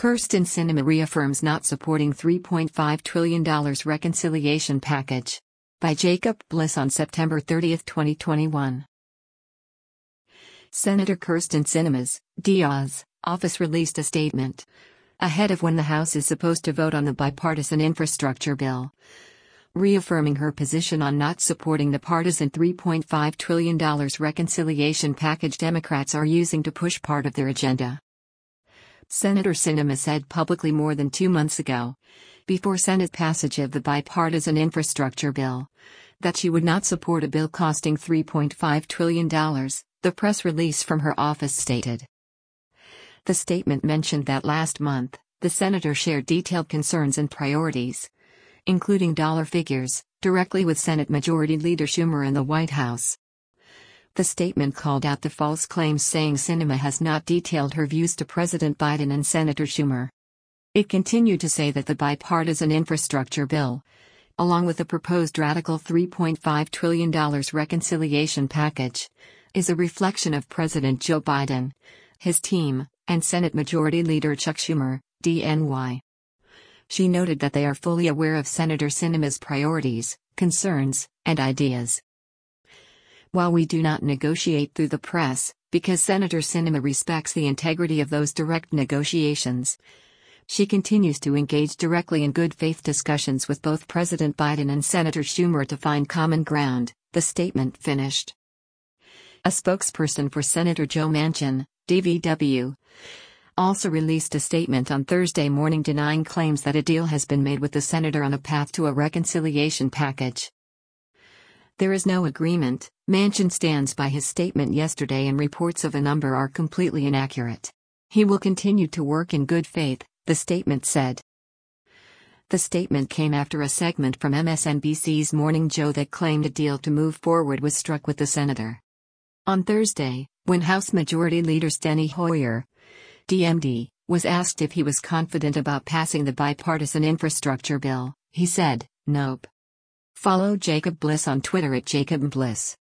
Kyrsten Sinema reaffirms not supporting $3.5 trillion reconciliation package. By Jacob Bliss on September 30, 2021. Senator Kyrsten Sinema's Diaz office released a statement ahead of when the House is supposed to vote on the bipartisan infrastructure bill, reaffirming her position on not supporting the partisan $3.5 trillion reconciliation package Democrats are using to push part of their agenda. Senator Sinema said publicly more than 2 months ago, before Senate passage of the bipartisan infrastructure bill, that she would not support a bill costing $3.5 trillion, the press release from her office stated. The statement mentioned that last month, the senator shared detailed concerns and priorities, including dollar figures, directly with Senate Majority Leader Schumer and the White House. The statement called out the false claims, saying Sinema has not detailed her views to President Biden and Senator Schumer. It continued to say that the bipartisan infrastructure bill, along with the proposed radical $3.5 trillion reconciliation package, is a reflection of President Joe Biden, his team, and Senate Majority Leader Chuck Schumer, DNY. She noted that they are fully aware of Senator Sinema's priorities, concerns, and ideas. While we do not negotiate through the press, because Senator Sinema respects the integrity of those direct negotiations, she continues to engage directly in good faith discussions with both President Biden and Senator Schumer to find common ground, the statement finished. A spokesperson for Senator Joe Manchin, DVW, also released a statement on Thursday morning denying claims that a deal has been made with the senator on a path to a reconciliation package. There is no agreement. Manchin stands by his statement yesterday, and reports of a number are completely inaccurate. He will continue to work in good faith, the statement said. The statement came after a segment from MSNBC's Morning Joe that claimed a deal to move forward was struck with the senator. On Thursday, when House Majority Leader Steny Hoyer, DMD, was asked if he was confident about passing the bipartisan infrastructure bill, he said, "Nope." Follow Jacob Bliss on Twitter at Jacob Bliss.